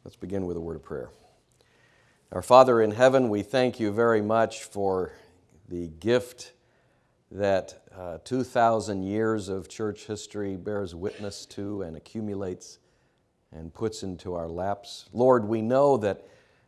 Let's begin with a word of prayer. Our Father in heaven, we thank you very much for the gift that 2,000 years of church history bears witness to and accumulates and puts into our laps. Lord, we know that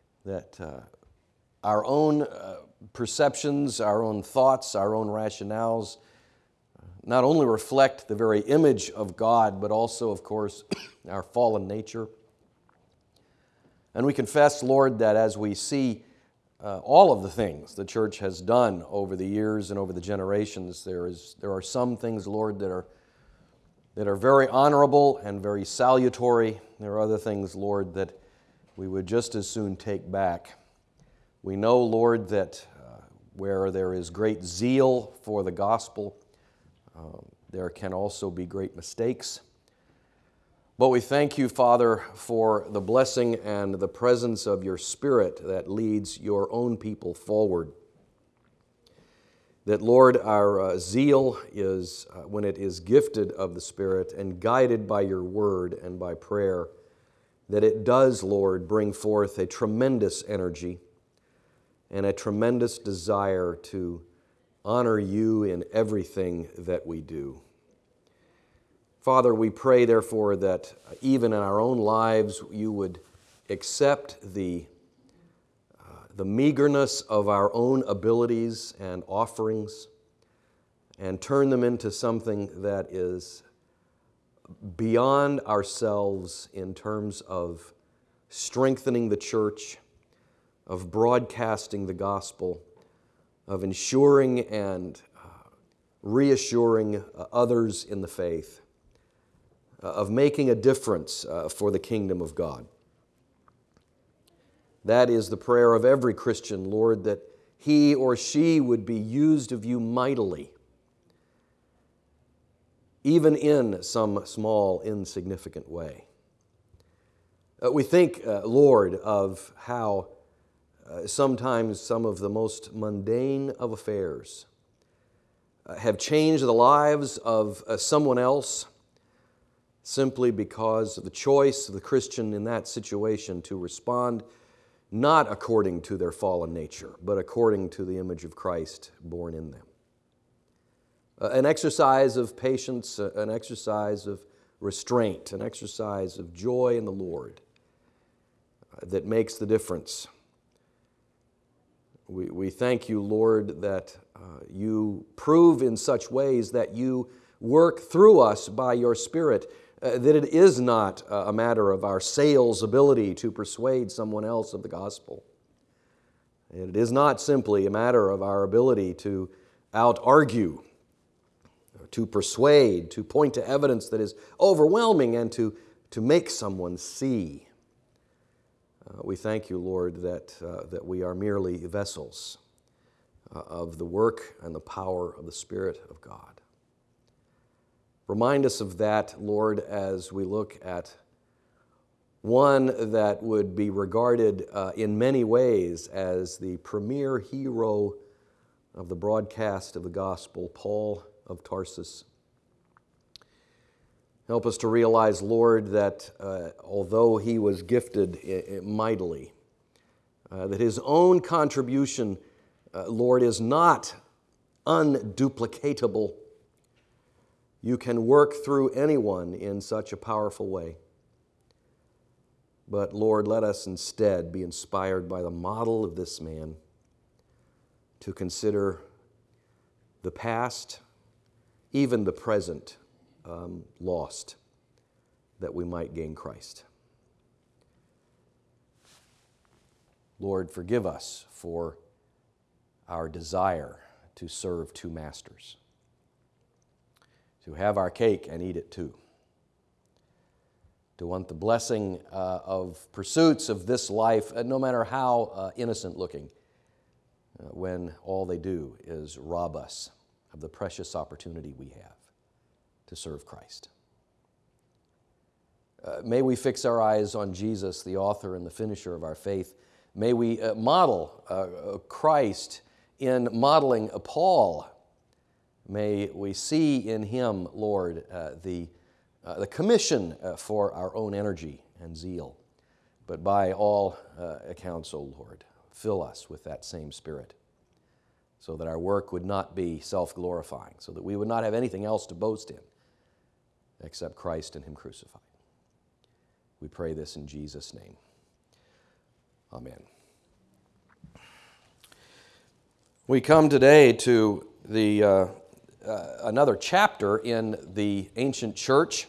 our own perceptions, our own thoughts, our own rationales not only reflect the very image of God, but also, of course, our fallen nature. And we confess, Lord, that as we see all of the things the church has done over the years and over the generations, there are some things, Lord, that are very honorable and very salutary. There are other things, Lord, that we would just as soon take back. We know, Lord, that where there is great zeal for the gospel, there can also be great mistakes. But we thank you, Father, for the blessing and the presence of your Spirit that leads your own people forward. That, Lord, our zeal is, when it is gifted of the Spirit and guided by your word and by prayer, that it does, Lord, bring forth a tremendous energy and a tremendous desire to honor you in everything that we do. Father, we pray, therefore, that even in our own lives you would accept the meagerness of our own abilities and offerings and turn them into something that is beyond ourselves in terms of strengthening the church, of broadcasting the gospel, of ensuring and reassuring others in the faith, of making a difference for the kingdom of God. That is the prayer of every Christian, Lord, that he or she would be used of you mightily, even in some small, insignificant way. We think, Lord, of how sometimes some of the most mundane of affairs have changed the lives of someone else simply because of the choice of the Christian in that situation to respond not according to their fallen nature, but according to the image of Christ born in them. An exercise of patience, an exercise of restraint, an exercise of joy in the Lord that makes the difference. We thank you, Lord, that you prove in such ways that you work through us by your Spirit, that it is not a matter of our sales ability to persuade someone else of the gospel. It is not simply a matter of our ability to out-argue, to persuade, to point to evidence that is overwhelming and to make someone see. We thank you, Lord, that we are merely vessels of the work and the power of the Spirit of God. Remind us of that, Lord, as we look at one that would be regarded in many ways as the premier hero of the broadcast of the gospel, Paul of Tarsus. Help us to realize, Lord, that although he was gifted mightily, that his own contribution, Lord, is not unduplicatable. You can work through anyone in such a powerful way. But, Lord, let us instead be inspired by the model of this man to consider the past, even the present, lost, that we might gain Christ. Lord, forgive us for our desire to serve two masters, to have our cake and eat it too, to want the blessing of pursuits of this life, no matter how innocent looking, when all they do is rob us of the precious opportunity we have to serve Christ. May we fix our eyes on Jesus, the author and the finisher of our faith. May we model Christ in modeling Paul. May we see in him, Lord, the commission for our own energy and zeal. But by all accounts, O Lord, fill us with that same Spirit, so that our work would not be self-glorifying, so that we would not have anything else to boast in except Christ and Him crucified. We pray this in Jesus' name. Amen. We come today to another chapter in the ancient church.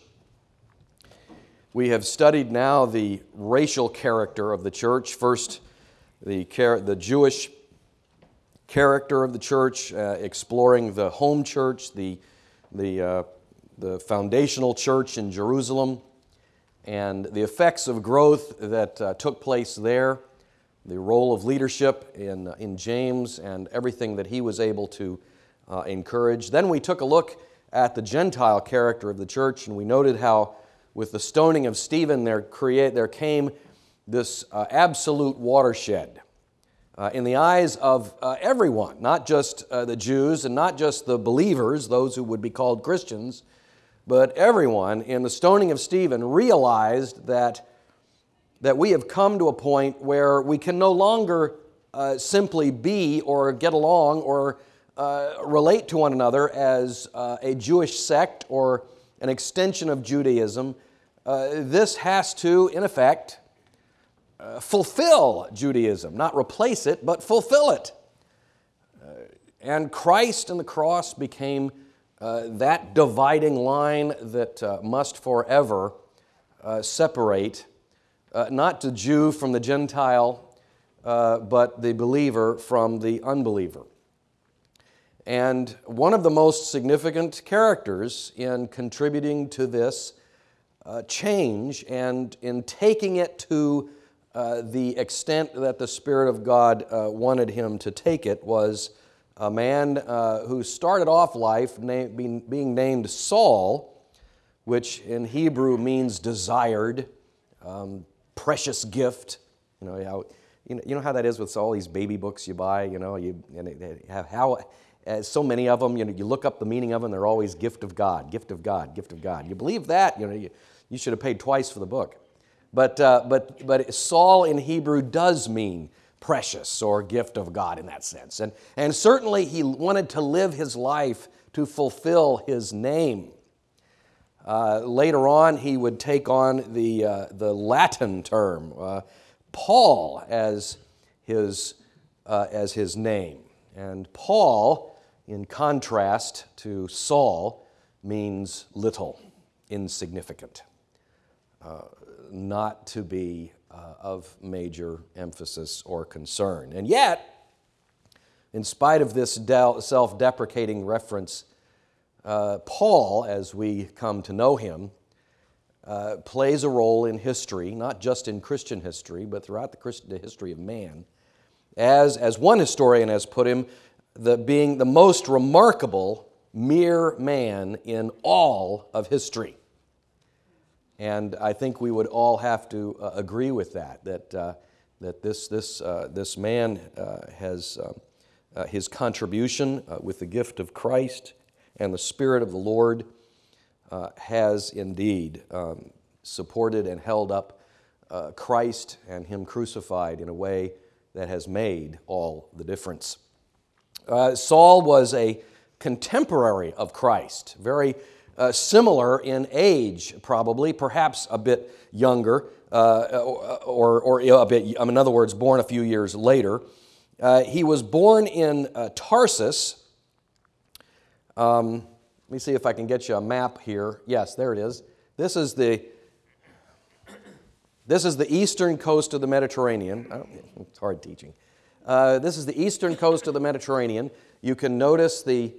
We have studied now the racial character of the church. First, the Jewish character of the church, exploring the home church, the foundational church in Jerusalem, and the effects of growth that took place there, the role of leadership in James, and everything that he was able to encourage. Then we took a look at the Gentile character of the church, and we noted how with the stoning of Stephen there came this absolute watershed in the eyes of everyone, not just the Jews and not just the believers, those who would be called Christians, but everyone in the stoning of Stephen realized that we have come to a point where we can no longer simply be or get along or relate to one another as a Jewish sect or an extension of Judaism. This has to, in effect, fulfill Judaism, not replace it, but fulfill it. And Christ and the cross became that dividing line that must forever separate not the Jew from the Gentile, but the believer from the unbeliever. And one of the most significant characters in contributing to this change and in taking it to the extent that the Spirit of God wanted him to take it was a man who started off life being named Saul, which in Hebrew means desired, precious gift. You know how that is with all these baby books you buy. And they have so many of them. You look up the meaning of them. They're always gift of God, gift of God, gift of God. You believe that? You should have paid twice for the book. But Saul in Hebrew does mean precious or gift of God in that sense. And certainly he wanted to live his life to fulfill his name. Later on, he would take on the Latin term, Paul, as his name. And Paul, in contrast to Saul, means little, insignificant, not to be of major emphasis or concern. And yet, in spite of this self-deprecating reference, Paul, as we come to know him, plays a role in history, not just in Christian history, but throughout the history of man, as one historian has put him, being the most remarkable mere man in all of history. And I think we would all have to agree with that this man has his contribution with the gift of Christ and the Spirit of the Lord has indeed supported and held up Christ and Him crucified in a way that has made all the difference. Saul was a contemporary of Christ, very similar in age, probably, perhaps a bit younger, or a bit, in other words, born a few years later. He was born in Tarsus. Let me see if I can get you a map here. Yes, there it is. This is the eastern coast of the Mediterranean. It's hard teaching. This is the eastern coast of the Mediterranean. You can notice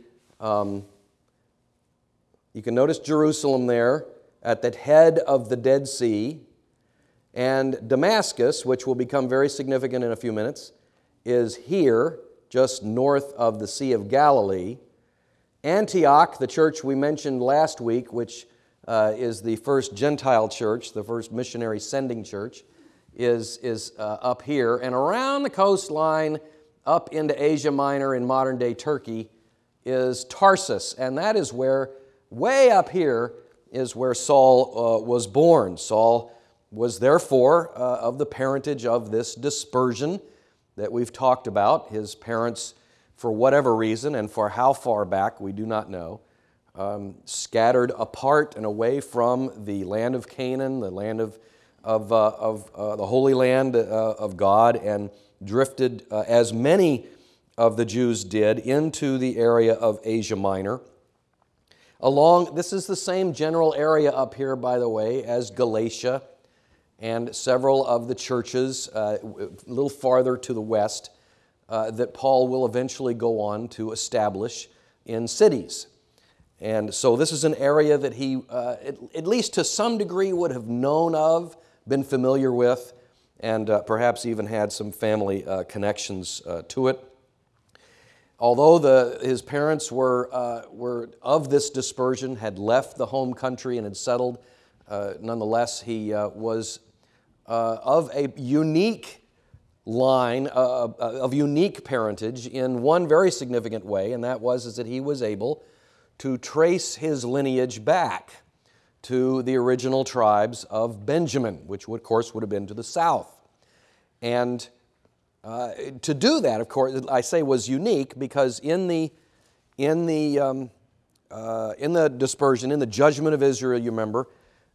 Jerusalem there at the head of the Dead Sea, and Damascus, which will become very significant in a few minutes, is here, just north of the Sea of Galilee. Antioch, the church we mentioned last week, which is the first Gentile church, the first missionary sending church, is up here. And around the coastline, up into Asia Minor in modern-day Turkey, is Tarsus. And that is where, way up here, is where Saul was born. Saul was therefore of the parentage of this dispersion that we've talked about. His parents, for whatever reason and for how far back, we do not know, scattered apart and away from the land of Canaan, the land of the Holy Land of God, and drifted, as many of the Jews did, into the area of Asia Minor. This is the same general area up here, by the way, as Galatia and several of the churches a little farther to the west that Paul will eventually go on to establish in cities. And so this is an area that he, at least to some degree, would have known of, been familiar with, and perhaps even had some family connections to it. Although his parents were of this dispersion, had left the home country and had settled, nonetheless he was of a unique line, of unique parentage in one very significant way, and that was that he was able to trace his lineage back to the original tribes of Benjamin, which of course would have been to the south. And to do that, of course, I say was unique because in the dispersion, in the judgment of Israel, you remember,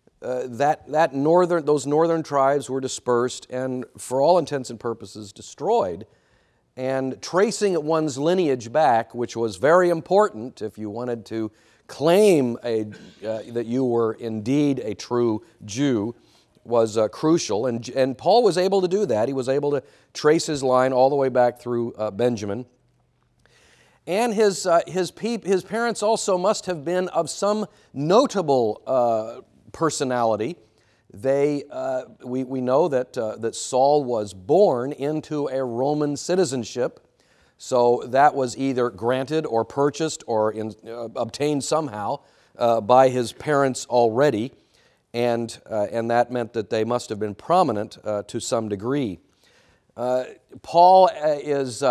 those northern tribes were dispersed and, for all intents and purposes, destroyed. And tracing one's lineage back, which was very important if you wanted to claim that you were indeed a true Jew, was crucial. And Paul was able to do that. He was able to trace his line all the way back through Benjamin. And his parents also must have been of some notable personality. We know that Saul was born into a Roman citizenship, so that was either granted or purchased or obtained somehow by his parents already, and that meant that they must have been prominent to some degree. Paul is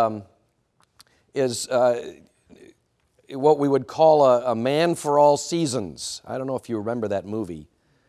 what we would call a man for all seasons. I don't know if you remember that movie.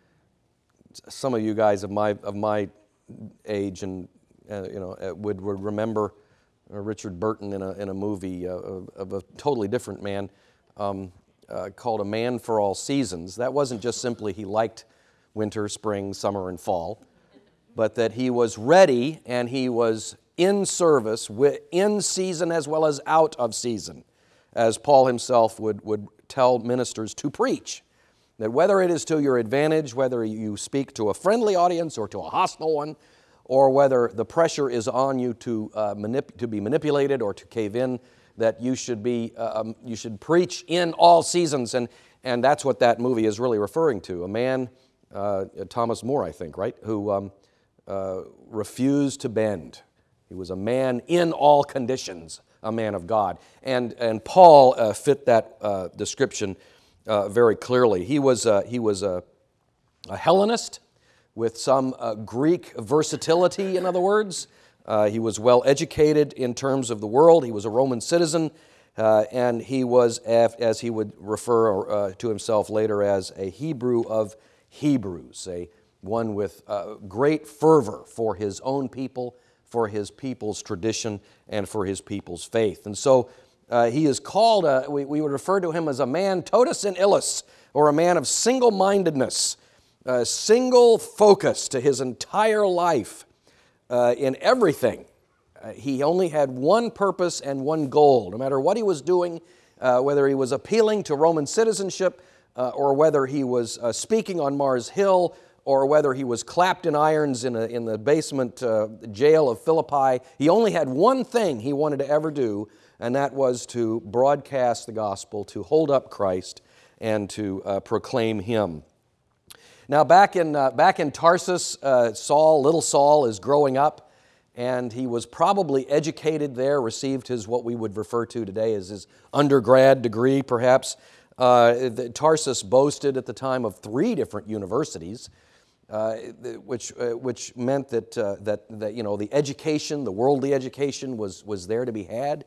Some of you guys of my age and would remember Richard Burton in a movie of a totally different man called A Man for All Seasons. That wasn't just simply he liked winter, spring, summer, and fall, but that he was ready and he was in service, in season as well as out of season, as Paul himself would tell ministers to preach. That whether it is to your advantage, whether you speak to a friendly audience or to a hostile one, or whether the pressure is on you to be manipulated or to cave in, that you should preach in all seasons, and that's what that movie is really referring to. A man, Thomas More, I think, right, who refused to bend. He was a man in all conditions, a man of God, and Paul fit that description very clearly. He was a Hellenist with some Greek versatility, in other words. He was well educated in terms of the world. He was a Roman citizen, and he was, as he would refer to himself later, as a Hebrew of Hebrews, one with great fervor for his own people, for his people's tradition, and for his people's faith. And so he is called, we would refer to him as a man totus in illis, or a man of single-mindedness, single focus to his entire life in everything. He only had one purpose and one goal. No matter what he was doing, whether he was appealing to Roman citizenship, or whether he was speaking on Mars Hill, or whether he was clapped in irons in the basement jail of Philippi, he only had one thing he wanted to ever do, and that was to broadcast the gospel, to hold up Christ, and to proclaim Him. Now, back in Tarsus, little Saul is growing up, and he was probably educated there, received what we would refer to today as his undergrad degree, perhaps. Tarsus boasted at the time of 3 different universities, which meant that the education, the worldly education, was there to be had.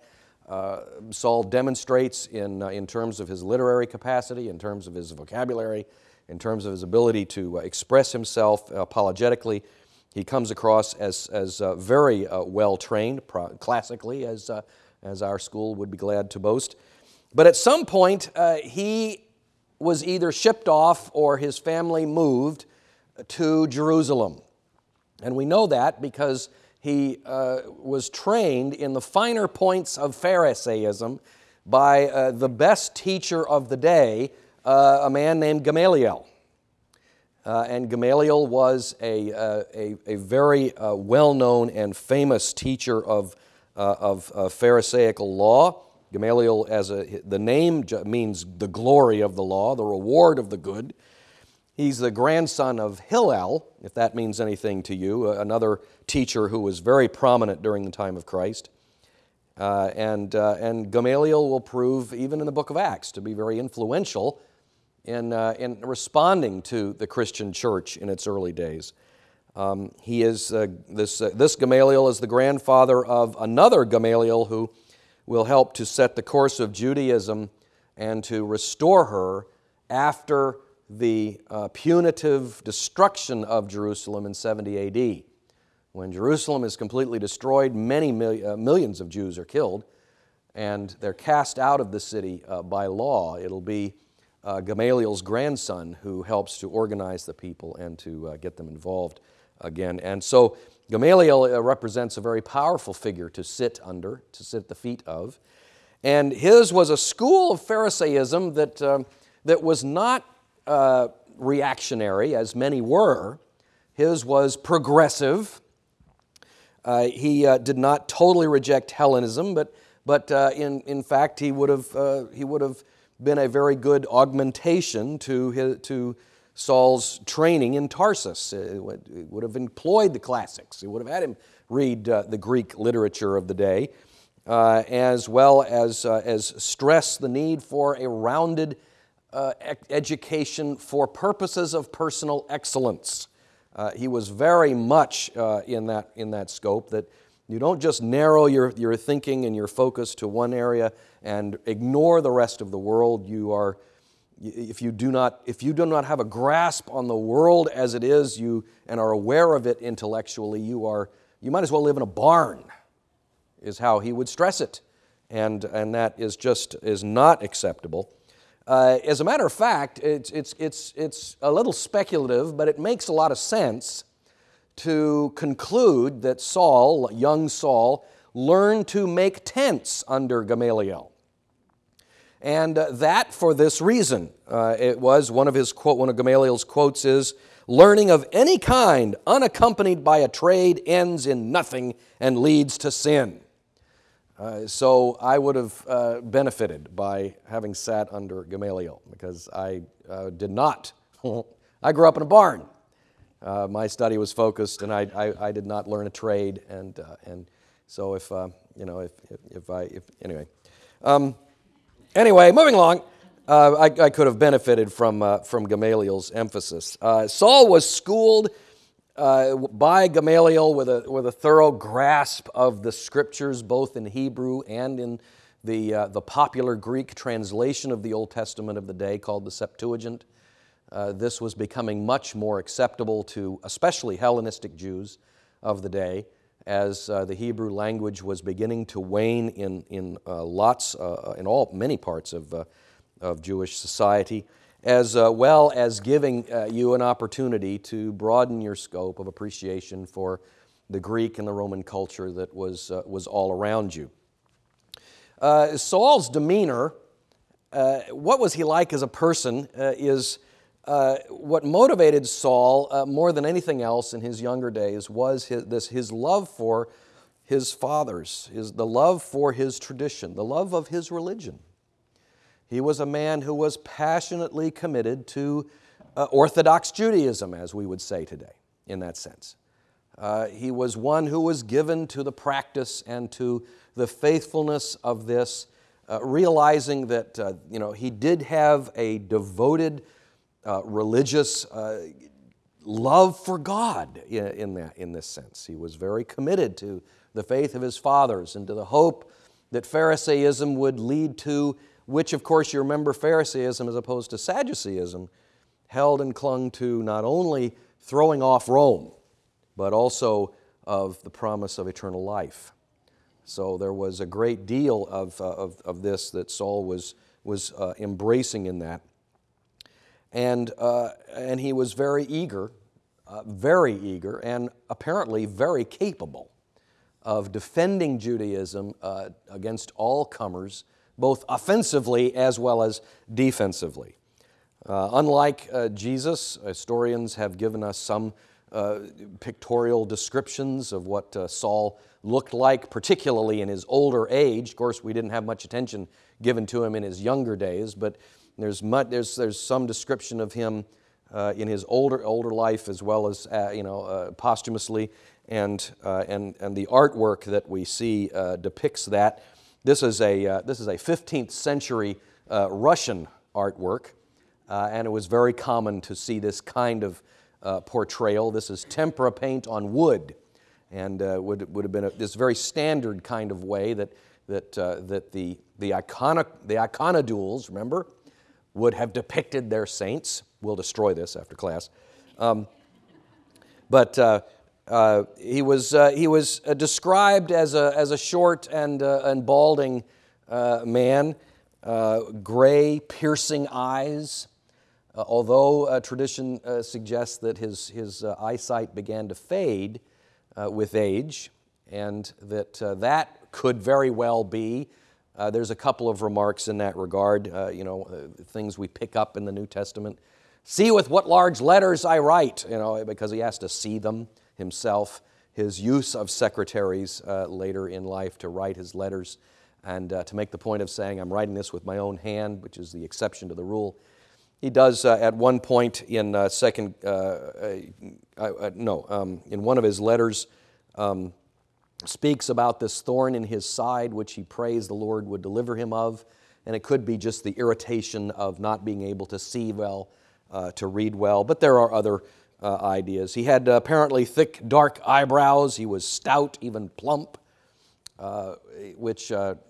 Saul demonstrates in terms of his literary capacity, in terms of his vocabulary, in terms of his ability to express himself apologetically. He comes across as very well-trained, classically, as our school would be glad to boast. But at some point, he was either shipped off or his family moved to Jerusalem. And we know that because he was trained in the finer points of Pharisaism by the best teacher of the day, a man named Gamaliel. And Gamaliel was a very well-known and famous teacher of Pharisaical law. Gamaliel, the name means the glory of the law, the reward of the good. He's the grandson of Hillel, if that means anything to you, another teacher who was very prominent during the time of Christ. And Gamaliel will prove, even in the book of Acts, to be very influential in responding to the Christian church in its early days. This Gamaliel is the grandfather of another Gamaliel who will help to set the course of Judaism and to restore her after the punitive destruction of Jerusalem in 70 A.D. When Jerusalem is completely destroyed, many millions of Jews are killed, and they're cast out of the city by law. It'll be Gamaliel's grandson who helps to organize the people and to get them involved again. And so Gamaliel represents a very powerful figure to sit under, to sit at the feet of. And his was a school of Pharisaism that was not reactionary, as many were. His was progressive. He did not totally reject Hellenism, but in fact he would have been a very good augmentation to Saul's training in Tarsus. It would have employed the classics. He would have had him read the Greek literature of the day, as well as stress the need for a rounded education for purposes of personal excellence. He was very much in that scope, that you don't just narrow your thinking and your focus to one area and ignore the rest of the world. If you do not have a grasp on the world as it is, and are aware of it intellectually, you might as well live in a barn, is how he would stress it, and that is not acceptable. As a matter of fact, it's a little speculative, but it makes a lot of sense to conclude that Saul, young Saul, learned to make tents under Gamaliel. And that for this reason. It was one of Gamaliel's quotes is, "Learning of any kind unaccompanied by a trade ends in nothing and leads to sin." So I would have benefited by having sat under Gamaliel, because I did not. I grew up in a barn. My study was focused, and I did not learn a trade, and so anyway, moving along, I could have benefited from Gamaliel's emphasis. Saul was schooled by Gamaliel with a thorough grasp of the Scriptures, both in Hebrew and in the popular Greek translation of the Old Testament of the day called the Septuagint. This was becoming much more acceptable to especially Hellenistic Jews of the day, as the Hebrew language was beginning to wane in many parts of Jewish society, as well as giving you an opportunity to broaden your scope of appreciation for the Greek and the Roman culture that was all around you. Saul's demeanor, what was he like as a person, is what motivated Saul more than anything else in his younger days was his love for his fathers, the love for his tradition, the love of his religion. He was a man who was passionately committed to Orthodox Judaism, as we would say today, in that sense. He was one who was given to the practice and to the faithfulness of this, realizing that he did have a devoted religious love for God in this sense. He was very committed to the faith of his fathers and to the hope that Pharisaism would lead to, which of course you remember Pharisaism as opposed to Sadduceeism held and clung to not only throwing off Rome, but also of the promise of eternal life. So there was a great deal of this that Saul was embracing in that. And he was very eager, and apparently very capable of defending Judaism against all comers, both offensively as well as defensively. Unlike Jesus, historians have given us some pictorial descriptions of what Saul looked like, particularly in his older age. Of course, we didn't have much attention given to him in his younger days, but there's some description of him in his older life as well as posthumously, and the artwork that we see depicts that. This is a 15th century Russian artwork, and it was very common to see this kind of portrayal. This is tempera paint on wood, and would have been this very standard kind of way that the iconodules, remember, would have depicted their saints. We'll destroy this after class, but he was described as a short and balding man, gray, piercing eyes. Although tradition suggests that his eyesight began to fade with age, and that could very well be. There's a couple of remarks in that regard, things we pick up in the New Testament. See with what large letters I write, because he has to see them himself. His use of secretaries later in life to write his letters, and to make the point of saying, I'm writing this with my own hand, which is the exception to the rule. He does at one point in one of his letters, speaks about this thorn in his side, which he prays the Lord would deliver him of, and it could be just the irritation of not being able to see well, to read well, but there are other ideas. He had apparently thick, dark eyebrows. He was stout, even plump, which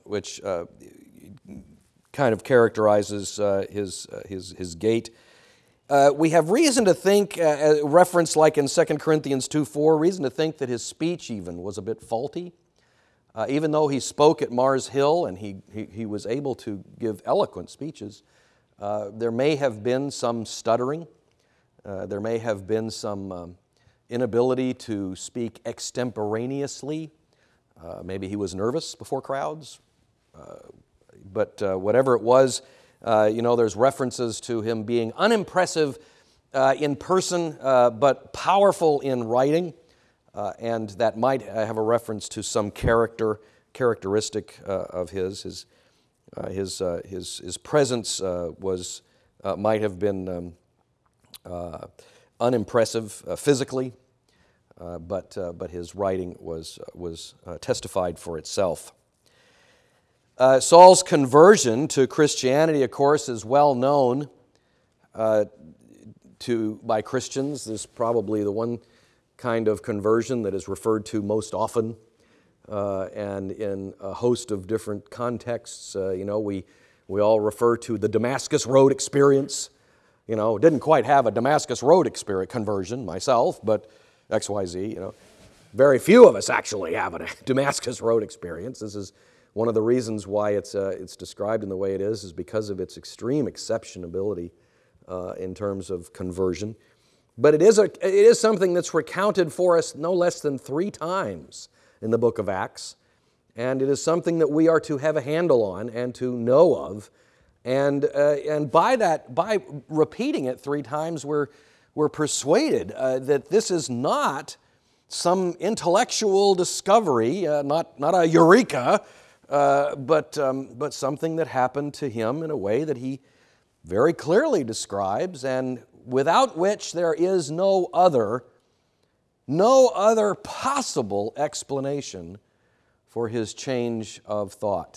kind of characterizes his gait. We have reason to think, reference like in 2 Corinthians 2:4, reason to think that his speech even was a bit faulty. Even though he spoke at Mars Hill and he was able to give eloquent speeches, there may have been some stuttering. There may have been some inability to speak extemporaneously. Maybe he was nervous before crowds. But whatever it was, there's references to him being unimpressive in person, but powerful in writing, and that might have a reference to some characteristic of his. His presence might have been unimpressive physically, but his writing was testified for itself. Saul's conversion to Christianity, of course, is well known by Christians. This is probably the one kind of conversion that is referred to most often, and in a host of different contexts. We all refer to the Damascus Road experience. Didn't quite have a Damascus Road experience conversion myself, but XYZ. Very few of us actually have a Damascus Road experience. This is one of the reasons why it's described in the way it is because of its extreme exceptionability in terms of conversion. But it is something that's recounted for us no less than 3 times in the book of Acts, and it is something that we are to have a handle on and to know of, and by repeating it 3 times, we're persuaded that this is not some intellectual discovery, not a eureka. But something that happened to him in a way that he very clearly describes, and without which there is no other possible explanation for his change of thought.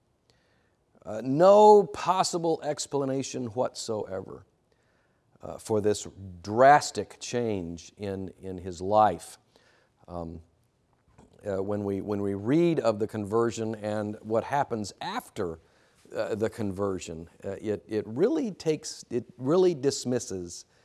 No possible explanation whatsoever for this drastic change in his life. When we read of the conversion and what happens after the conversion, it really dismisses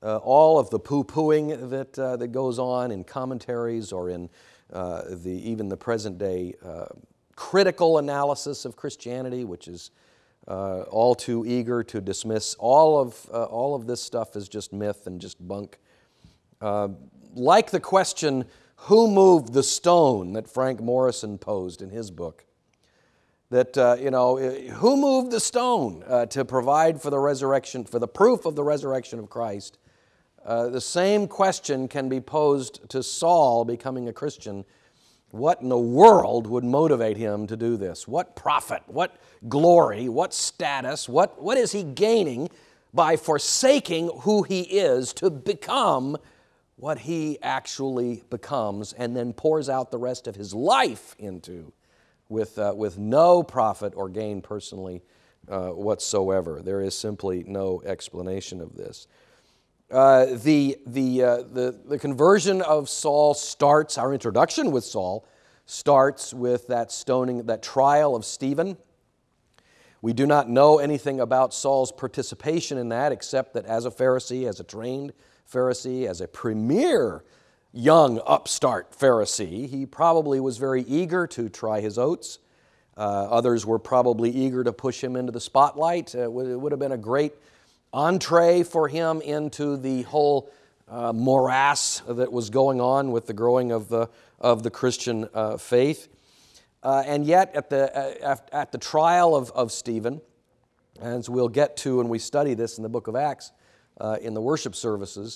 all of the poo-pooing that goes on in commentaries or in even the present-day critical analysis of Christianity, which is all too eager to dismiss all of this stuff as just myth and just bunk. Like the question, who moved the stone, that Frank Morrison posed in his book? That, who moved the stone to provide for the resurrection, for the proof of the resurrection of Christ? The same question can be posed to Saul becoming a Christian. What in the world would motivate him to do this? What profit, what glory, what status, what is he gaining by forsaking who he is to become what he actually becomes and then pours out the rest of his life into with no profit or gain personally whatsoever? There is simply no explanation of this. The conversion of Saul starts, our introduction with Saul starts with that stoning, that trial of Stephen. We do not know anything about Saul's participation in that except that as a Pharisee, as a trained Pharisee, as a premier young upstart Pharisee, he probably was very eager to try his oats. Others were probably eager to push him into the spotlight. It would have been a great entree for him into the whole morass that was going on with the growing of the Christian faith. And yet at the trial of Stephen, as we'll get to when we study this in the book of Acts in the worship services,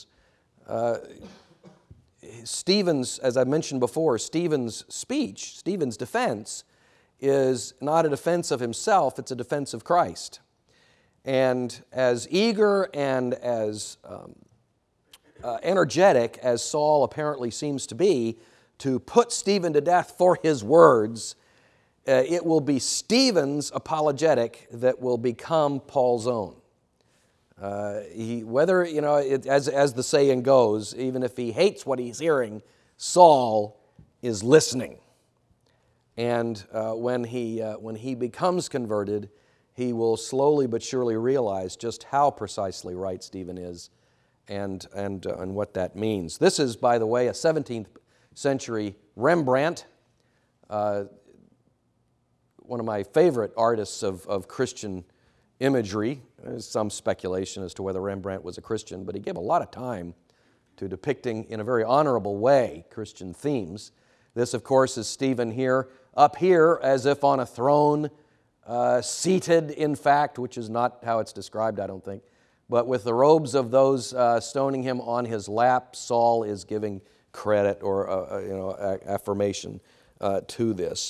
Stephen's, as I mentioned before, Stephen's speech, Stephen's defense is not a defense of himself, it's a defense of Christ. And as eager and as energetic as Saul apparently seems to be to put Stephen to death for his words, it will be Stephen's apologetic that will become Paul's own. Whether, as the saying goes, even if he hates what he's hearing, Saul is listening. And when he becomes converted, he will slowly but surely realize just how precisely right Stephen is and what that means. This is, by the way, a 17th century Rembrandt, one of my favorite artists of Christian imagery. There's some speculation as to whether Rembrandt was a Christian, but he gave a lot of time to depicting in a very honorable way Christian themes. This, of course, is Stephen here, up here as if on a throne, seated, in fact, which is not how it's described, I don't think, but with the robes of those stoning him on his lap. Saul is giving credit or affirmation to this.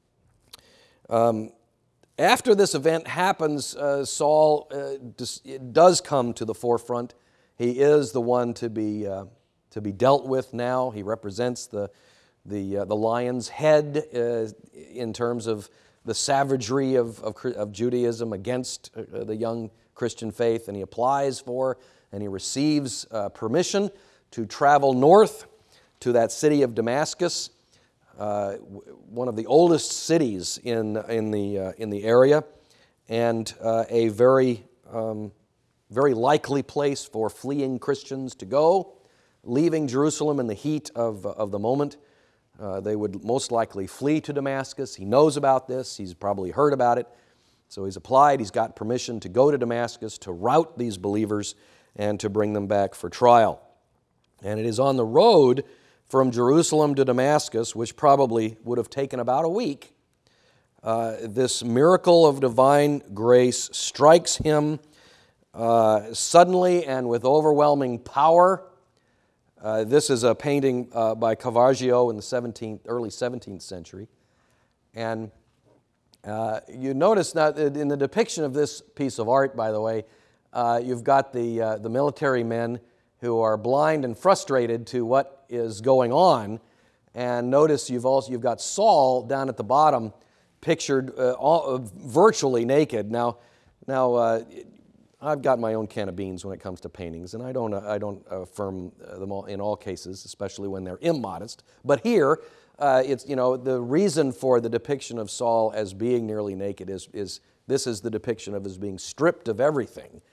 After this event happens, Saul does come to the forefront. He is the one to be dealt with now. He represents the lion's head in terms of the savagery of Judaism against the young Christian faith, and he applies for and he receives permission to travel north to that city of Damascus, one of the oldest cities in the area, and a very likely place for fleeing Christians to go, leaving Jerusalem in the heat of the moment. They would most likely flee to Damascus. He knows about this. He's probably heard about it. So he's applied. He's got permission to go to Damascus to rout these believers and to bring them back for trial. And it is on the road from Jerusalem to Damascus, which probably would have taken about a week, this miracle of divine grace strikes him suddenly and with overwhelming power. This is a painting by Caravaggio in the early 17th century. And you notice that in the depiction of this piece of art, by the way, you've got the military men who are blind and frustrated to what is going on. And notice you've got Saul down at the bottom, pictured virtually naked. Now, I've got my own can of beans when it comes to paintings, and I don't affirm them all in all cases, especially when they're immodest. But here, it's the reason for the depiction of Saul as being nearly naked is this is the depiction of his being stripped of everything,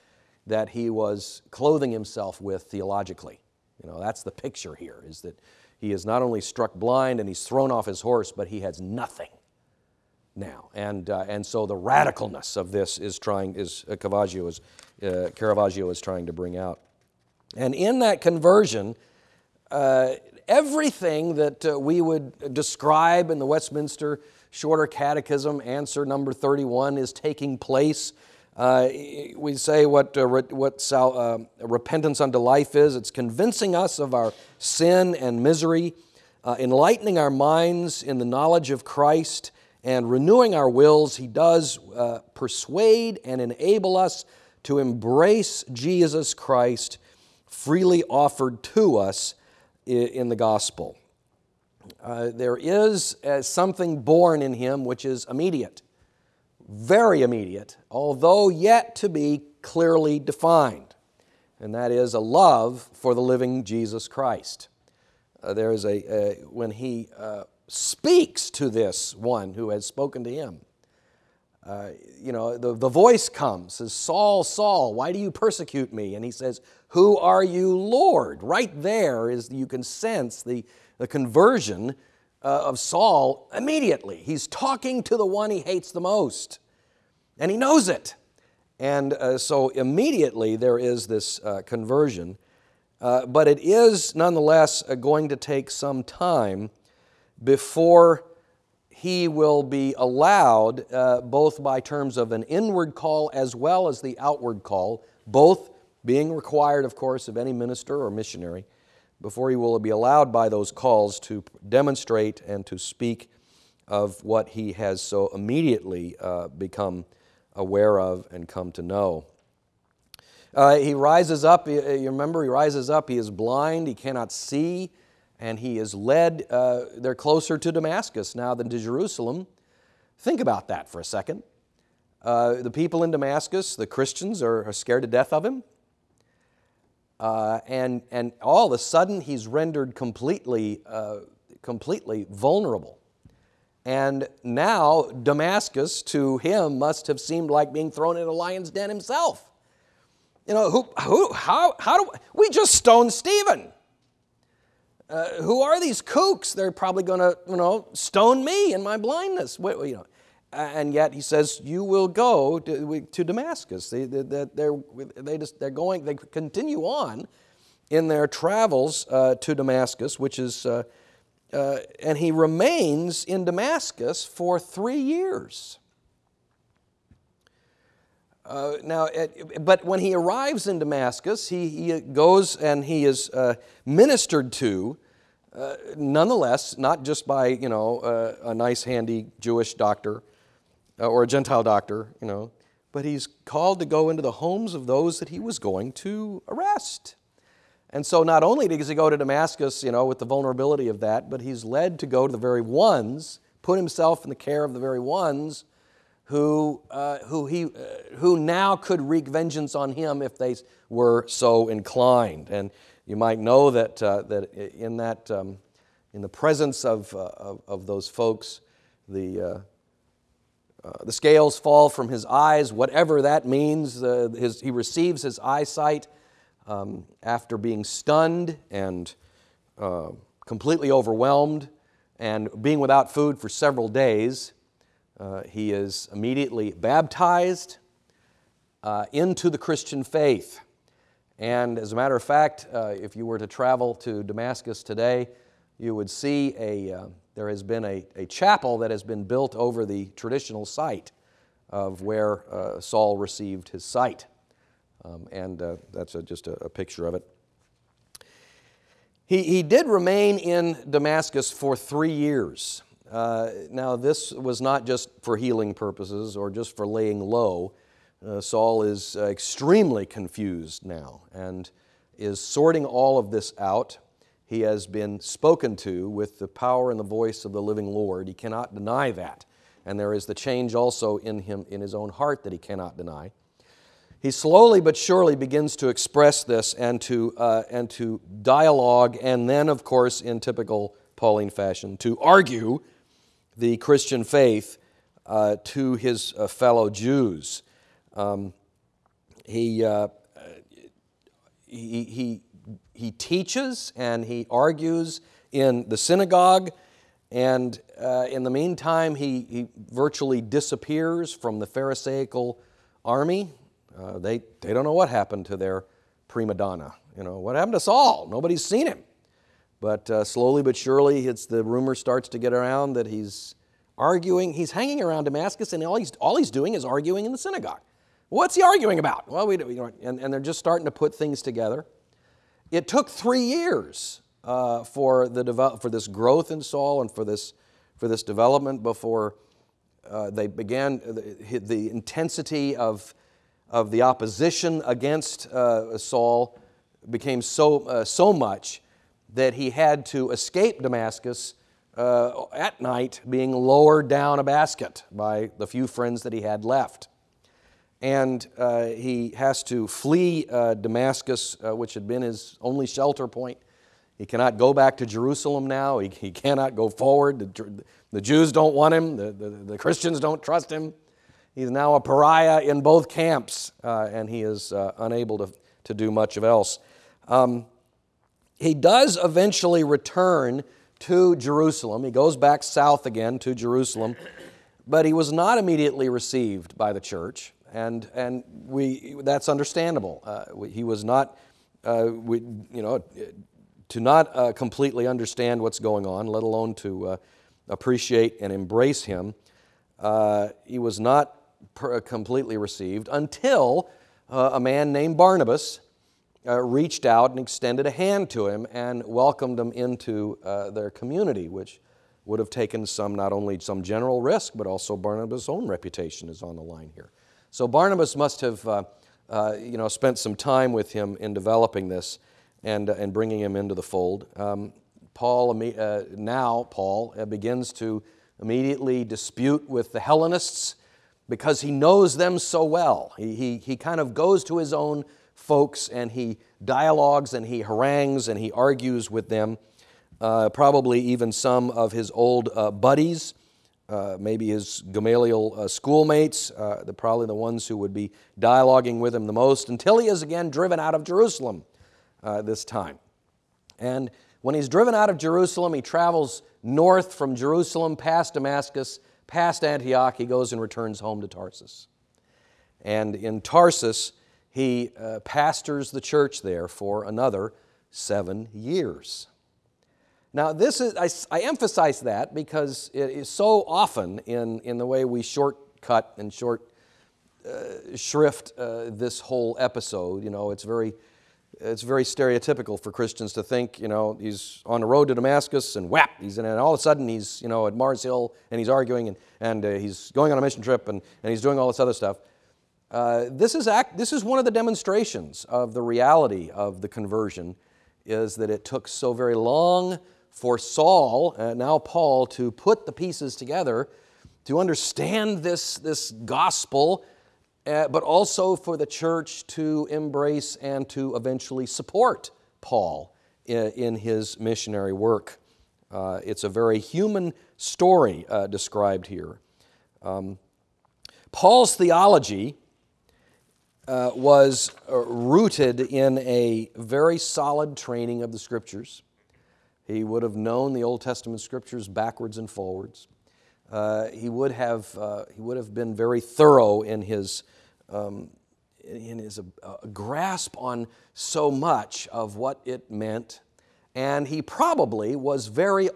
that he was clothing himself with theologically. That's the picture here, is that he is not only struck blind and he's thrown off his horse, but he has nothing now. And so the radicalness of this Caravaggio is trying to bring out. And in that conversion, everything that we would describe in the Westminster Shorter Catechism, answer number 31, is taking place. We say what repentance unto life is. It's convincing us of our sin and misery, enlightening our minds in the knowledge of Christ, and renewing our wills. He does persuade and enable us to embrace Jesus Christ freely offered to us in the gospel. There is something born in him which is immediate, very immediate, although yet to be clearly defined, and that is a love for the living Jesus Christ. There is when he speaks to this one who has spoken to him, the voice comes, says, "Saul, Saul, why do you persecute me?" And he says, "Who are you, Lord?" Right there you can sense the conversion of Saul immediately. He's talking to the one he hates the most, and he knows it. And so immediately there is this conversion, but it is nonetheless going to take some time before he will be allowed, both by terms of an inward call as well as the outward call, both being required, of course, of any minister or missionary, before he will be allowed by those calls to demonstrate and to speak of what he has so immediately become aware of and come to know. He rises up, you remember, he rises up, he is blind, he cannot see, and he is led, they're closer to Damascus now than to Jerusalem. Think about that for a second. The people in Damascus, the Christians, are scared to death of him. And all of a sudden he's rendered completely vulnerable. And now Damascus to him must have seemed like being thrown in a lion's den himself. We just stoned Stephen. Who are these kooks? They're probably going to, stone me in my blindness. And yet he says, "You will go to Damascus." They continue on in their travels to Damascus, which is, and he remains in Damascus for 3 years. But when he arrives in Damascus, he goes and he is ministered to, nonetheless, not just by a nice, handy Jewish doctor or a Gentile doctor, but he's called to go into the homes of those that he was going to arrest. And so not only does he go to Damascus, with the vulnerability of that, but he's led to go to the very ones, put himself in the care of the very ones who now could wreak vengeance on him if they were so inclined. And you might know that in the presence of those folks, the scales fall from his eyes, whatever that means. He receives his eyesight after being stunned and completely overwhelmed and being without food for several days. He is immediately baptized into the Christian faith. And as a matter of fact, if you were to travel to Damascus today, you would see there has been a chapel that has been built over the traditional site of where Saul received his sight. And that's just a picture of it. He did remain in Damascus for 3 years. Now, this was not just for healing purposes or just for laying low. Saul is extremely confused now and is sorting all of this out. He has been spoken to with the power and the voice of the living Lord. He cannot deny that. And there is the change also in him, in his own heart, that he cannot deny. He slowly but surely begins to express this and to dialogue, and then, of course, in typical Pauline fashion, to argue the Christian faith to his fellow Jews. He he teaches and he argues in the synagogue, and in the meantime he virtually disappears from the Pharisaical army. They don't know what happened to their prima donna. What happened to Saul? Nobody's seen him. But slowly but surely, the rumor starts to get around that he's arguing. He's hanging around Damascus, and all he's doing is arguing in the synagogue. What's he arguing about? Well, and they're just starting to put things together. It took 3 years for this growth in Saul and for this development before they began the intensity of the opposition against Saul became so much that he had to escape Damascus at night, being lowered down a basket by the few friends that he had left. And he has to flee Damascus, which had been his only shelter point. He cannot go back to Jerusalem now. He cannot go forward. The Jews don't want him. The Christians don't trust him. He's now a pariah in both camps, and he is unable to do much of else. He does eventually return to Jerusalem. He goes back south again to Jerusalem, but he was not immediately received by the church, and that's understandable. He was not, to not completely understand what's going on, let alone to appreciate and embrace him. He was not completely received until a man named Barnabas reached out and extended a hand to him and welcomed him into their community, which would have taken not only some general risk, but also Barnabas' own reputation is on the line here. So Barnabas must have spent some time with him in developing this and bringing him into the fold. Paul begins to immediately dispute with the Hellenists because he knows them so well. He kind of goes to his own folks and he dialogues and he harangues and he argues with them, probably even some of his old buddies, maybe his Gamaliel schoolmates, probably the ones who would be dialoguing with him the most, until he is again driven out of Jerusalem this time. And when he's driven out of Jerusalem, he travels north from Jerusalem, past Damascus, past Antioch. He goes and returns home to Tarsus. And in Tarsus, he pastors the church there for another 7 years. Now, I emphasize that because it is so often in the way we shortcut and shrift this whole episode. It's very stereotypical for Christians to think, he's on the road to Damascus and whap, and all of a sudden he's, at Mars Hill and he's arguing and he's going on a mission trip and he's doing all this other stuff. This is one of the demonstrations of the reality of the conversion, is that it took so very long for Saul, now Paul, to put the pieces together, to understand this gospel, but also for the church to embrace and to eventually support Paul in his missionary work. It's a very human story described here. Paul's theology was rooted in a very solid training of the Scriptures. He would have known the Old Testament Scriptures backwards and forwards. He would have been very thorough in his grasp on so much of what it meant, and he probably was very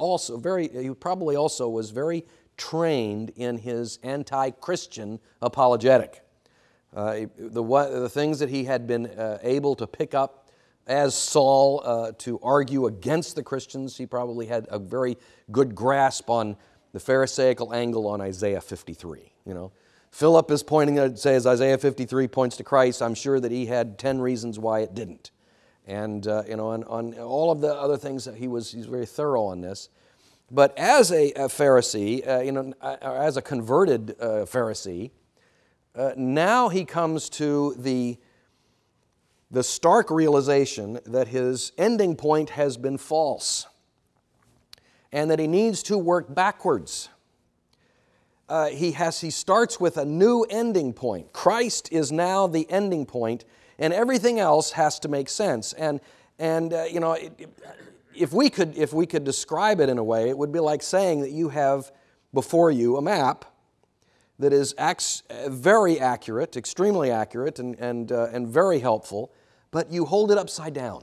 trained in his anti-Christian apologetic. The things that he had been able to pick up as Saul to argue against the Christians, he probably had a very good grasp on the Pharisaical angle on Isaiah 53. Philip is pointing at, says Isaiah 53 points to Christ. I'm sure that he had 10 reasons why it didn't. And on all of the other things, he's very thorough on this. But as a Pharisee, as a converted Pharisee, now he comes to the stark realization that his ending point has been false and that he needs to work backwards. He starts with a new ending point. Christ is now the ending point, and everything else has to make sense. And if we could describe it in a way, it would be like saying that you have before you a map that is very accurate, extremely accurate, and very helpful, but you hold it upside down.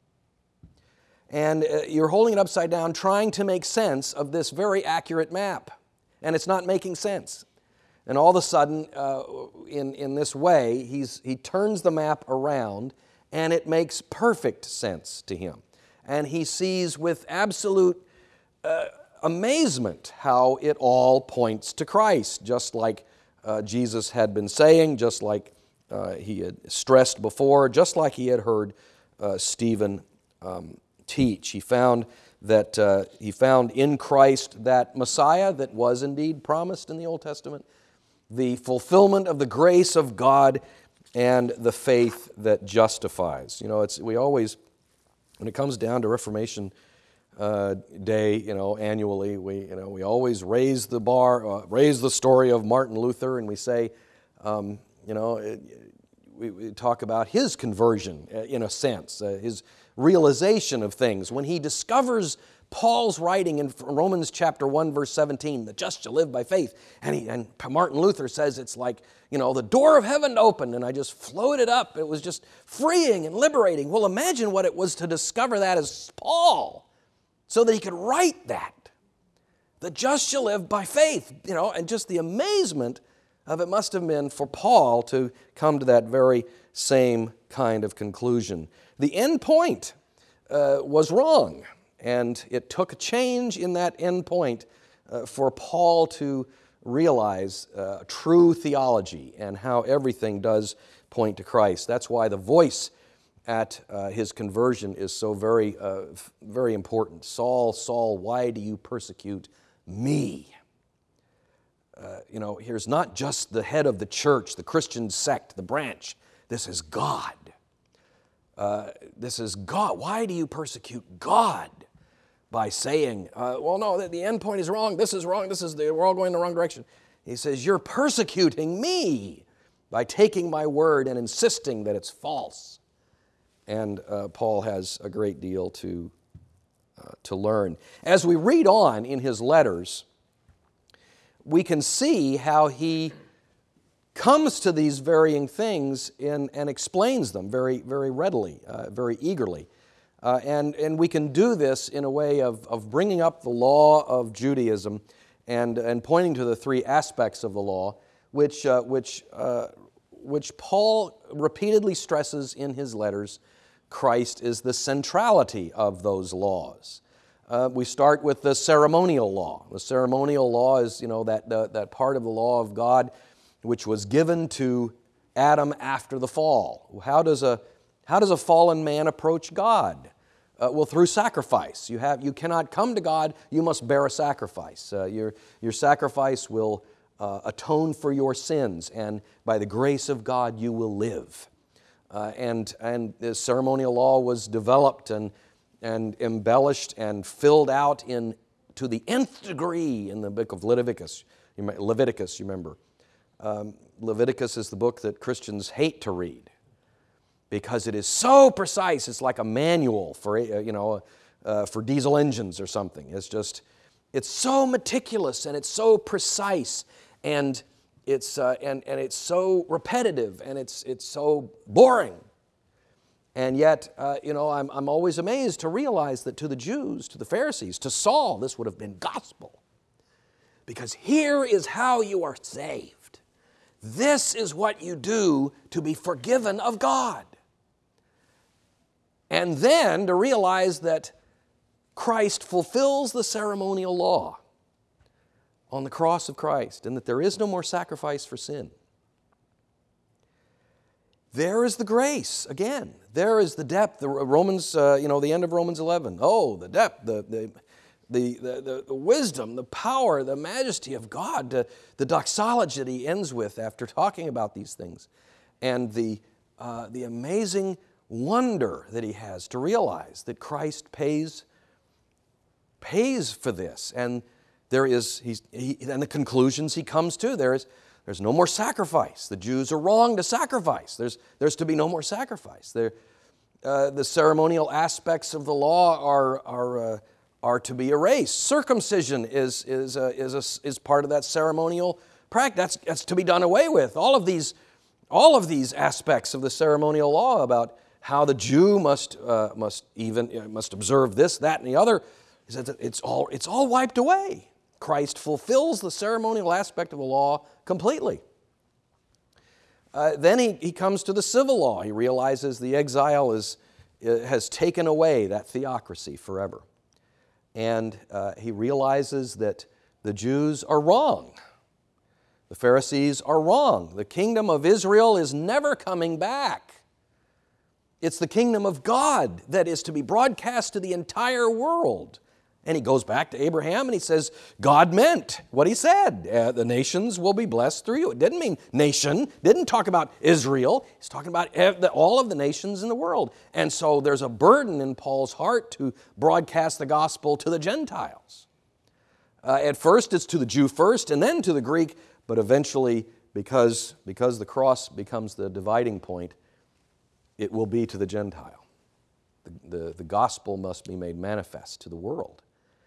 And you're holding it upside down trying to make sense of this very accurate map. And it's not making sense. And all of a sudden, in this way, he turns the map around and it makes perfect sense to him. And he sees with absolute amazement how it all points to Christ, just like Jesus had been saying, just like he had stressed before, just like he had heard Stephen teach. He found in Christ that Messiah that was indeed promised in the Old Testament, the fulfillment of the grace of God, and the faith that justifies. We always, when it comes down to Reformation Day, annually, we always raise the bar, raise the story of Martin Luther, and we say, we talk about his conversion in a sense, his realization of things. When he discovers Paul's writing in Romans chapter 1, verse 17, the just shall live by faith, and Martin Luther says it's like, the door of heaven opened and I just floated up. It was just freeing and liberating. Well, imagine what it was to discover that as Paul, so that he could write that. The just shall live by faith, and just the amazement of it must have been for Paul to come to that very same kind of conclusion. The end point was wrong, and it took a change in that end point for Paul to realize true theology and how everything does point to Christ. That's why the voice at his conversion is so very, very important. Saul, Saul, why do you persecute me? Here's not just the head of the church, the Christian sect, the branch. This is God. This is God. Why do you persecute God by saying, no, the end point is wrong, this is wrong, we're all going in the wrong direction. He says, you're persecuting me by taking my word and insisting that it's false. And Paul has a great deal to learn. As we read on in his letters, we can see how he comes to these varying things and explains them very, very readily, very eagerly. And we can do this in a way of bringing up the law of Judaism and pointing to the three aspects of the law, which Paul repeatedly stresses in his letters. Christ is the centrality of those laws. We start with the ceremonial law. The ceremonial law is, that part of the law of God which was given to Adam after the fall. How does a fallen man approach God? Well, through sacrifice. You cannot come to God, you must bear a sacrifice. Your sacrifice will atone for your sins, and by the grace of God you will live. And the ceremonial law was developed and embellished and filled out to the nth degree in the book of Leviticus. Leviticus, you remember. Leviticus is the book that Christians hate to read because it is so precise. It's like a manual for diesel engines or something. It's so meticulous and it's so precise and it's so repetitive and it's so boring. And yet, I'm always amazed to realize that to the Jews, to the Pharisees, to Saul, this would have been gospel. Because here is how you are saved. This is what you do to be forgiven of God. And then to realize that Christ fulfills the ceremonial law on the cross of Christ and that there is no more sacrifice for sin. There is the grace, again. There is the depth, the Romans, the end of Romans 11. Oh, the depth, the wisdom, the power, the majesty of God, the doxology that he ends with after talking about these things, and the amazing wonder that he has to realize that Christ pays for this, and and the conclusions he comes to. There's There's no more sacrifice. The Jews are wrong to sacrifice. There's to be no more sacrifice. The ceremonial aspects of the law are to be erased. Circumcision is part of that ceremonial practice. That's to be done away with. All of these aspects of the ceremonial law about how the Jew must observe this, that, and the other, it's all wiped away. Christ fulfills the ceremonial aspect of the law completely. Then he comes to the civil law. He realizes the exile has taken away that theocracy forever. And he realizes that the Jews are wrong. The Pharisees are wrong. The kingdom of Israel is never coming back. It's the kingdom of God that is to be broadcast to the entire world. And he goes back to Abraham and he says, God meant what he said. The nations will be blessed through you. It didn't mean nation. Didn't talk about Israel. He's talking about all of the nations in the world. And so there's a burden in Paul's heart to broadcast the gospel to the Gentiles. At first it's to the Jew first and then to the Greek, but eventually because the cross becomes the dividing point, it will be to the Gentile. The gospel must be made manifest to the world.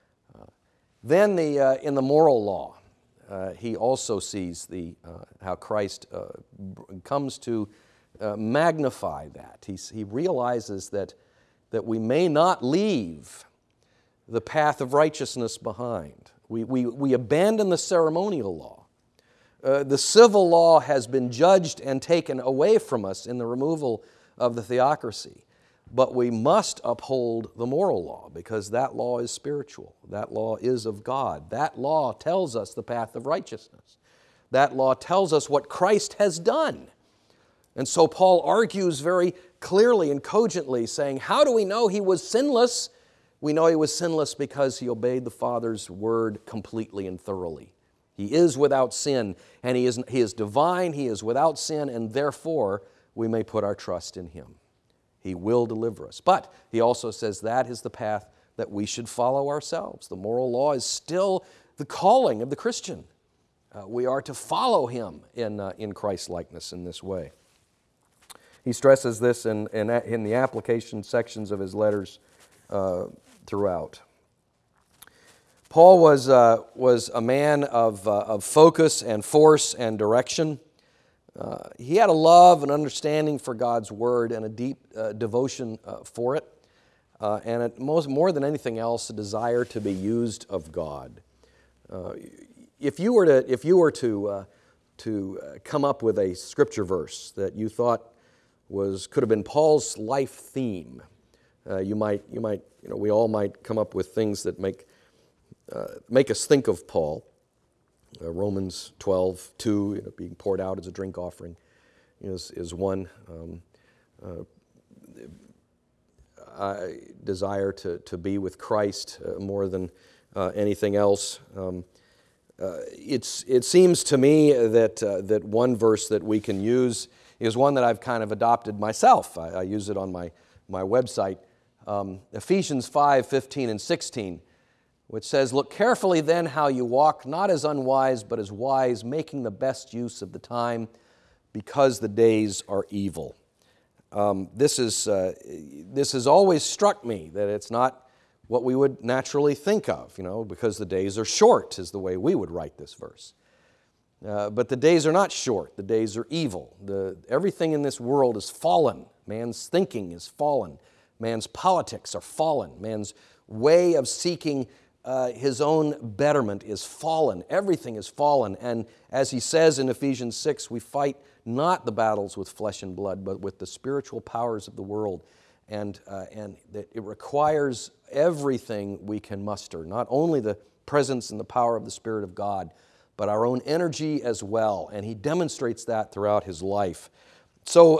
Then in the moral law, he also sees how Christ comes to magnify that. He realizes that we may not leave the path of righteousness behind. We abandon the ceremonial law. The civil law has been judged and taken away from us in the removal of the theocracy. But we must uphold the moral law because that law is spiritual. That law is of God. That law tells us the path of righteousness. That law tells us what Christ has done. And so Paul argues very clearly and cogently, saying, how do we know he was sinless? We know he was sinless because he obeyed the Father's word completely and thoroughly. He is without sin, and he is divine, he is without sin, and therefore we may put our trust in him. He will deliver us. But he also says that is the path that we should follow ourselves. The moral law is still the calling of the Christian. We are to follow him in Christ-likeness in this way. He stresses this in the application sections of his letters throughout. Paul was a man of focus and force and direction. He had a love and understanding for God's Word and a deep devotion for it, and more than anything else, a desire to be used of God. If you were to come up with a scripture verse that you thought could have been Paul's life theme, we all might come up with things that make us think of Paul. Romans 12:2, being poured out as a drink offering, is one. I desire to be with Christ more than anything else. It seems to me that one verse that we can use is one that I've kind of adopted myself. I use it on my website, Ephesians 5:15 and 16. Which says, look carefully then how you walk, not as unwise, but as wise, making the best use of the time, because the days are evil. This has always struck me, that it's not what we would naturally think of, because the days are short, is the way we would write this verse. But the days are not short, the days are evil. Everything in this world is fallen. Man's thinking is fallen. Man's politics are fallen. Man's way of seeking his own betterment is fallen. Everything is fallen. And as he says in Ephesians 6, we fight not the battles with flesh and blood, but with the spiritual powers of the world. And that it requires everything we can muster, not only the presence and the power of the Spirit of God, but our own energy as well. And he demonstrates that throughout his life. So,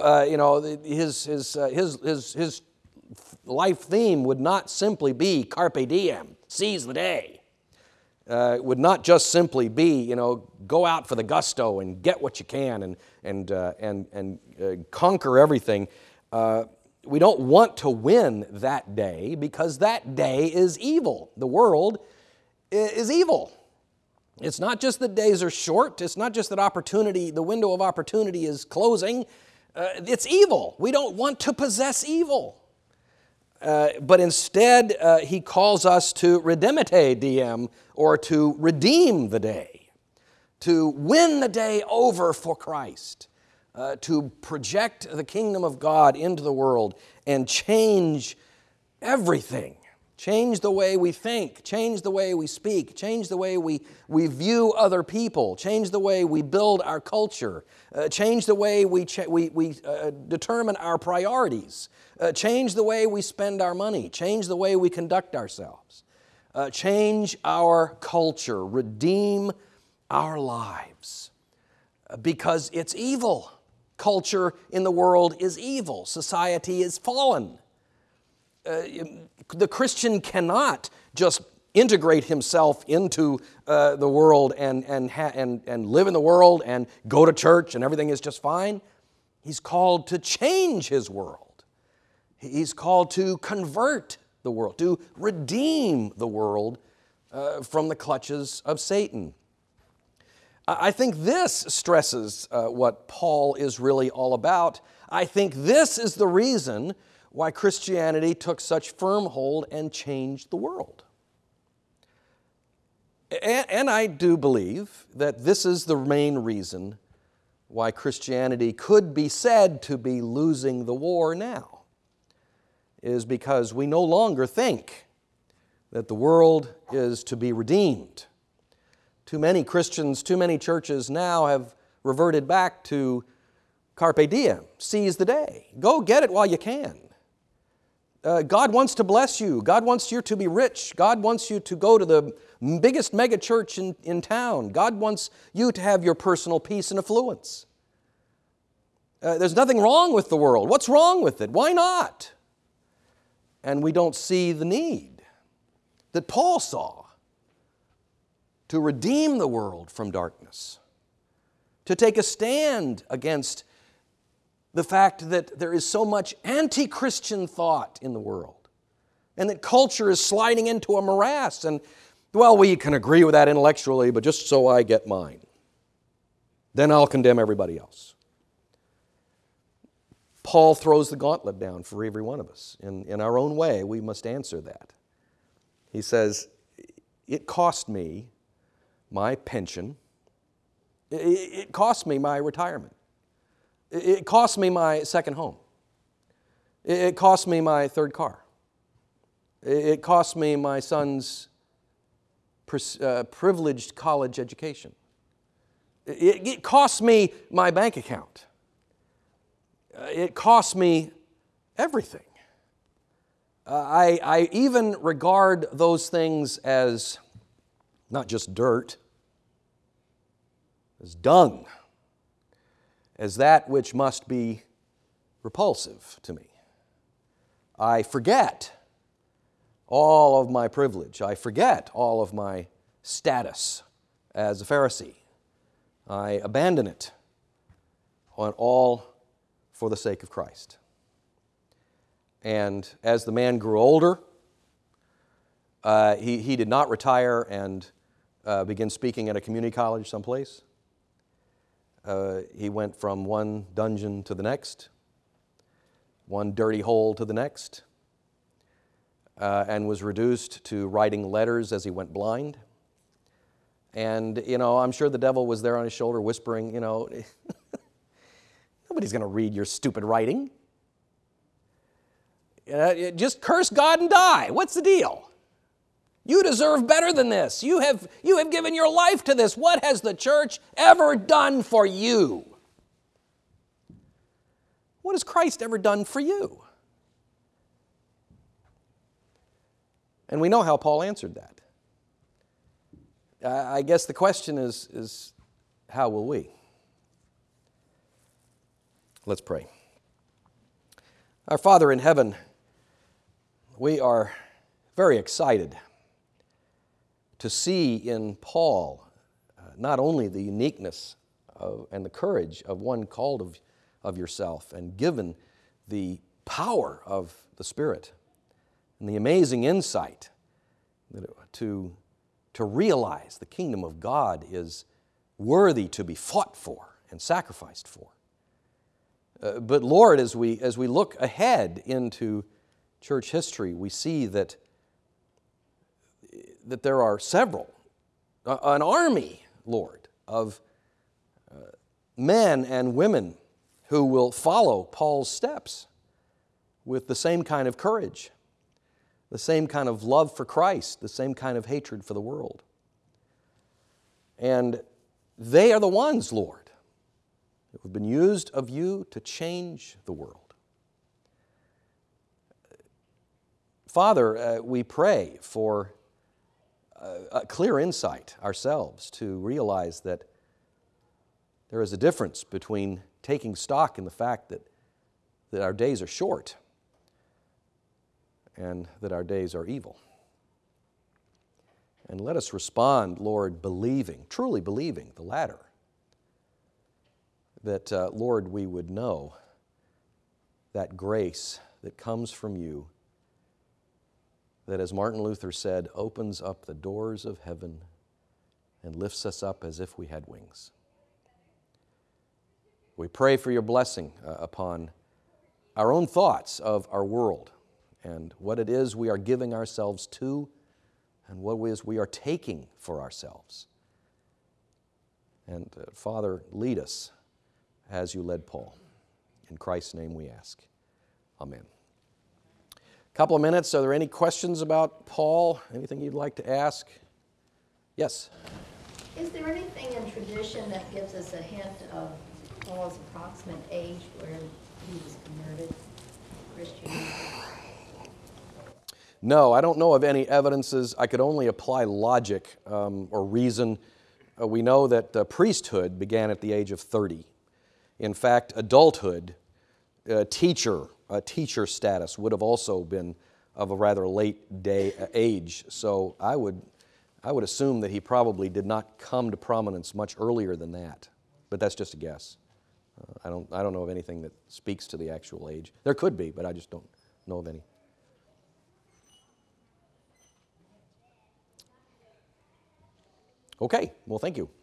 his life theme would not simply be carpe diem, seize the day. It would not just simply be, go out for the gusto and get what you can and conquer everything. We don't want to win that day because that day is evil. The world is evil. It's not just that days are short. It's not just that the window of opportunity is closing. It's evil. We don't want to possess evil. But instead, he calls us to redemite diem, or to redeem the day, to win the day over for Christ, to project the kingdom of God into the world and change everything. Change the way we think, change the way we speak, change the way we view other people, change the way we build our culture, change the way we determine our priorities, change the way we spend our money, change the way we conduct ourselves, change our culture, redeem our lives, because it's evil. Culture in the world is evil. Society is fallen. The Christian cannot just integrate himself into the world and live in the world and go to church and everything is just fine. He's called to change his world. He's called to convert the world, to redeem the world from the clutches of Satan. I think this stresses what Paul is really all about. I think this is the reason why Christianity took such firm hold and changed the world. And I do believe that this is the main reason why Christianity could be said to be losing the war now, is because we no longer think that the world is to be redeemed. Too many Christians, too many churches now have reverted back to carpe diem, seize the day. Go get it while you can. God wants to bless you. God wants you to be rich. God wants you to go to the biggest mega church in town. God wants you to have your personal peace and affluence. There's nothing wrong with the world. What's wrong with it? Why not? And we don't see the need that Paul saw to redeem the world from darkness, to take a stand against the fact that there is so much anti-Christian thought in the world, and that culture is sliding into a morass, and, well, we can agree with that intellectually, but just so I get mine, then I'll condemn everybody else. Paul throws the gauntlet down for every one of us. In our own way, we must answer that. He says, it cost me my pension. It cost me my retirement. It cost me my second home. It cost me my third car. It cost me my son's privileged college education. It cost me my bank account. It cost me everything. I even regard those things as not just dirt, as dung, as that which must be repulsive to me. I forget all of my privilege. I forget all of my status as a Pharisee. I abandon it on all for the sake of Christ. And as the man grew older, he did not retire and begin speaking at a community college someplace. He went from one dungeon to the next, one dirty hole to the next, and was reduced to writing letters as he went blind. And, I'm sure the devil was there on his shoulder whispering, nobody's going to read your stupid writing. Just curse God and die. What's the deal? You deserve better than this. You have given your life to this. What has the church ever done for you? What has Christ ever done for you? And we know how Paul answered that. I guess the question is how will we? Let's pray. Our Father in heaven, we are very excited to see in Paul not only the uniqueness and the courage of one called of yourself and given the power of the Spirit and the amazing insight to to realize the kingdom of God is worthy to be fought for and sacrificed for. But Lord, as we look ahead into church history, we see that there are several, an army, Lord, of men and women who will follow Paul's steps with the same kind of courage, the same kind of love for Christ, the same kind of hatred for the world. And they are the ones, Lord, who have been used of you to change the world. Father, we pray for a clear insight ourselves to realize that there is a difference between taking stock in the fact that our days are short and that our days are evil. And let us respond, Lord, believing, truly believing the latter. That, Lord, we would know that grace that comes from you, that, as Martin Luther said, opens up the doors of heaven and lifts us up as if we had wings. We pray for your blessing upon our own thoughts of our world and what it is we are giving ourselves to and what it is we are taking for ourselves. And Father, lead us as you led Paul. In Christ's name we ask. Amen. A couple of minutes. Are there any questions about Paul? Anything you'd like to ask? Yes? Is there anything in tradition that gives us a hint of Paul's approximate age where he was converted to Christianity? No, I don't know of any evidences. I could only apply logic or reason. We know that priesthood began at the age of 30. In fact, adulthood, teacher status would have also been of a rather late age. So I would assume that he probably did not come to prominence much earlier than that. But that's just a guess. I don't know of anything that speaks to the actual age. There could be, but I just don't know of any. Okay, well, thank you.